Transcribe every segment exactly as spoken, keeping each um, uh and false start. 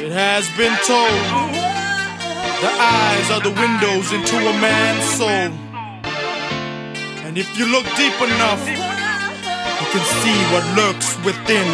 It has been told, the eyes are the windows into a man's soul. And if you look deep enough, you can see what lurks within.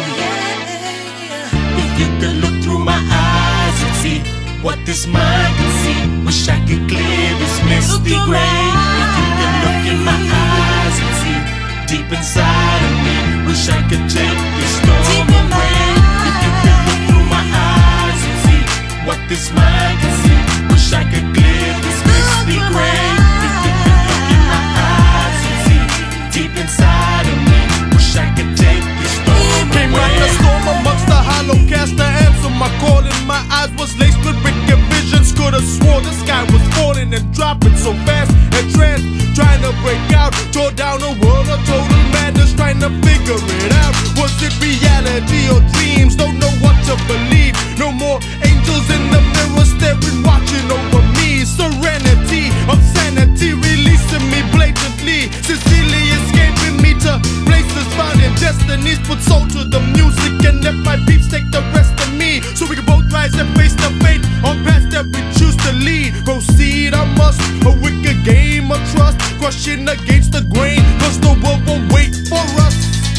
If you could look through my eyes and see what this mind can see, wish I could clear this misty gray. If you could look in my eyes and see deep inside of me, wish I could take this storm away. If you could look through my eyes and see what this mind can see, wish I could clear this misty gray. If you could look in my eyes and see deep inside of me, wish I could take this storm away. Came like a storm amongst the hollow cast, the answer my call in my eyes was laced with wicked visions. Could've swore the sky was falling and dropping so fast and trance, trying to break out, tore down a world of total madness, trying to figure it out. Was it reality or dreams? Don't know what to believe. No more angels in the mirror staring, watching over me. Serenity of sanity releasing me blatantly, sincerely escaping me to places found in destinies. Put soul to the music and let my peeps take the rest of me, so we can both rise and face the fate on paths that we choose to lead. Proceed I must, a wicked game of trust, crushing against the grain, cause the world won't wait for us.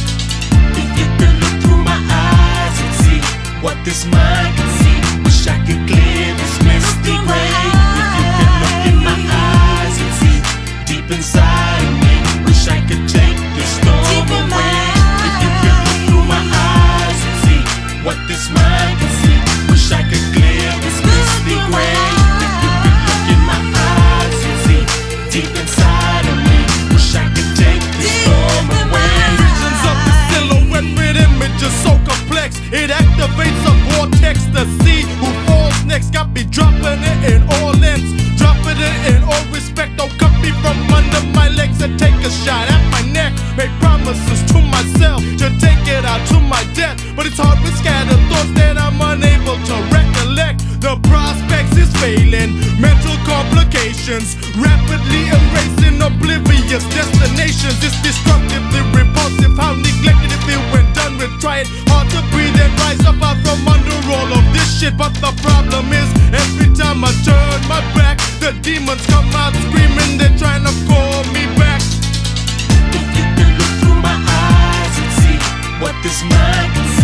If you could look through my eyes and see what this mind can see, wish I could clear this misty gray. If you could look in my eyes and see deep inside of me, wish I could take this storm away. If you could look through my eyes and see what this mind can see, wish I could clear this misty gray. If you could look in my eyes and see deep inside of me, wish I could take this storm away. Visions of the silhouette with images so complex, it activates a vortex to see who falls next. Got me dropping it in all ends, dropping it in all respect. Don't cut me from under my legs and take a shot at my neck. Make promises to myself to take it out to my death, but it's hard with scattered thoughts that I'm unable to recollect. The prospects is failing, mental complications rapidly erasing oblivious destinations. It's destructively repulsive how neglected it feel when done with. Try it hard to breathe and rise up out from under all of this shit, but the problem is every time I turn my back, the demons come out screaming, they're trying to call me back. If you could look through my eyes and see what this mind can see,